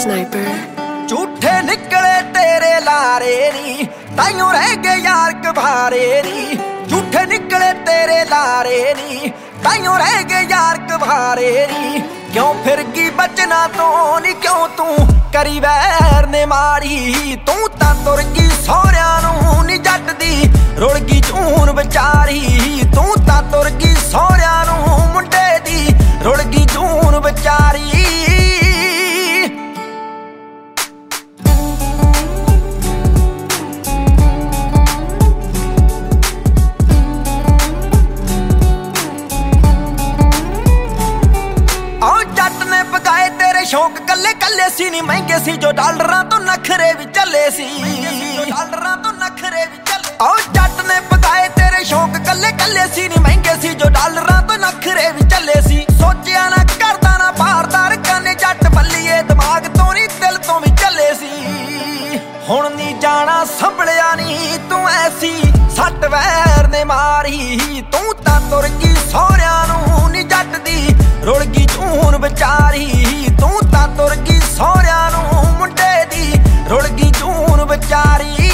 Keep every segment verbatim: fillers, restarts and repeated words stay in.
Sniper झूठे निकले तेरे लारे नी ताइयों रह गए यार कभारे नी। झूठे निकले तेरे लारे नी ताइयों रह गए यार कभारे नी। क्यों फिर की बचना तो नी क्यों तू करी वैर ने मारी। तू तां तुर गई सौहरियां नूं नी जट दी रुड़ गई जून विचारी। तू तां तुर गई सौहरियां नूं मुंडे दी रुड़ गई जून विचारी। शौक कल्ले कल्ले सी नी महंगे सी जो डॉलरां तो नखरे भी चले सी। डॉलरां तो नखरे भी चले ओ जट ने पकाए तेरे शौक कल्ले कल्ले सी नी महंगे सी जो डॉलरां तो नखरे भी चले सी। सोचिया ना करदा ना बार-बार कने जट बल्लीए दिमाग तो नी दिल तो भी चले सी। हुण नी जाना संभलिया नी तू ऐसी सट वैर ने मारी। तू तां तुर गई सौहरियां नूं नी जट दी रुड़ गई जून विचारी। तू तां तुर गई सौहरियां नूं मुंडे दी रुड़ गई जून विचारी।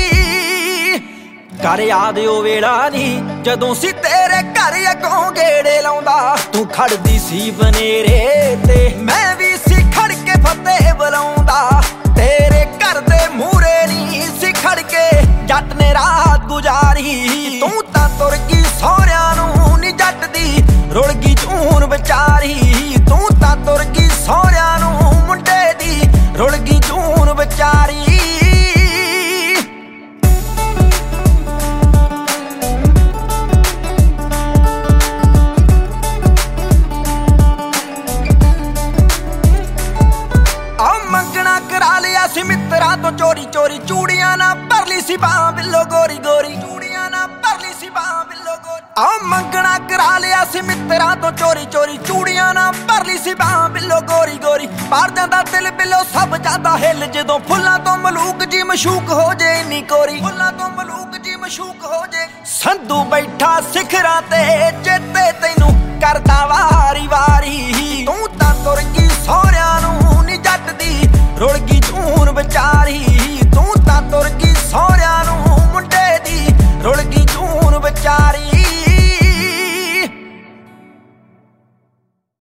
घर याद ओ वेला नी जदों सी तेरे घर अगों गेड़े लाउंदा। तू खड़दी सी बनेरे ते मैं भी सी खड़ के फतेह बुलाउंदा। तेरे घर दे मूहरे नी सी खड़ के जट ने रात गुजारी। तू तां तुर गई सौहरियां नूं नी जट दी रुड़ गई जून विचारी। तू तां तुर गई सौहरियां नूं मुंडे दी रुड़ गई जून विचारी। आ मंगना करा लिया सी मित्तरां तो चोरी चोरी चूड़ियां ना भर ली सी बां बिल्लो गोरी गोरी। चूड़ियां ना भर ली सी बां बिल्लो गोरी। आ मंगना करा लिया सी मित्तरां तो चोरी चोरी चूड़ियां ना भर ली सी बां बिल्लो गोरी गोरी। पार जांदा दिल बिल्लो सब जांदा हिल जदों फुल्लां तो मलूक जी मशूक हो जे इन्नी कोरी। फुल्लां तो मलूक जी मशूक हो जे संधू बैठा सिखरां ते चेते तैनूं करदा वारी वारी। तू तां तुर गई